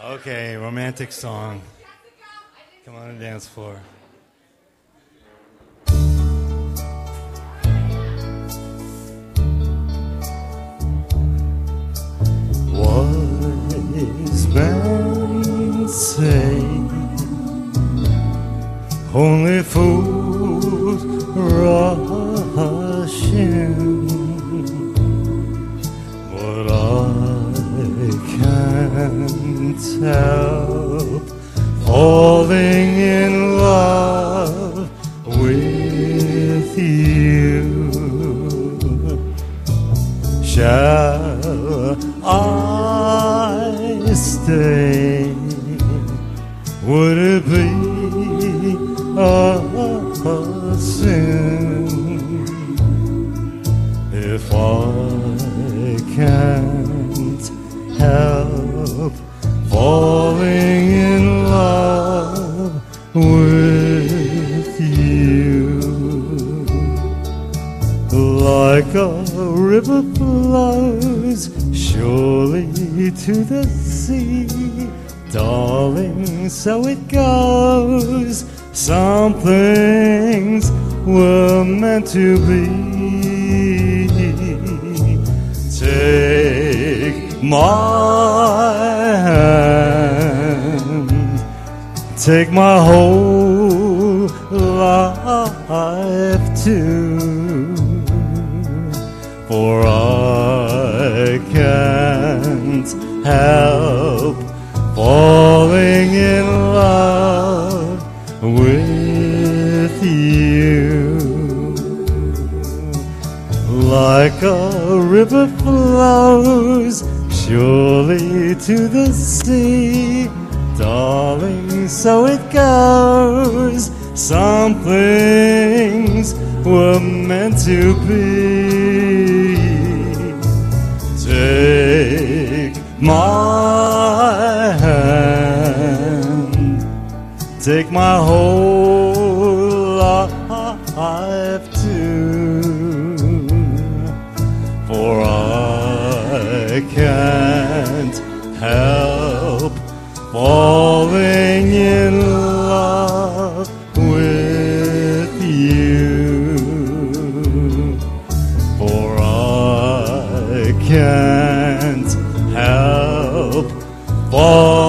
Okay, romantic song. Come on the dance floor. Wise men say only fools rush in, but I can't help falling in love with you. Shall I stay? Would it be a sin if I can't help falling in love with you? Like a river flows surely to the sea, darling, so it goes. Some things were meant to be. Take my hand, take my whole life too, for I can't help falling in love with you. Like a river flows surely to the sea, darling, so it goes. Some things were meant to be. Take my hand, take my whole life too, for I can't help falling in love with you, for I can't help falling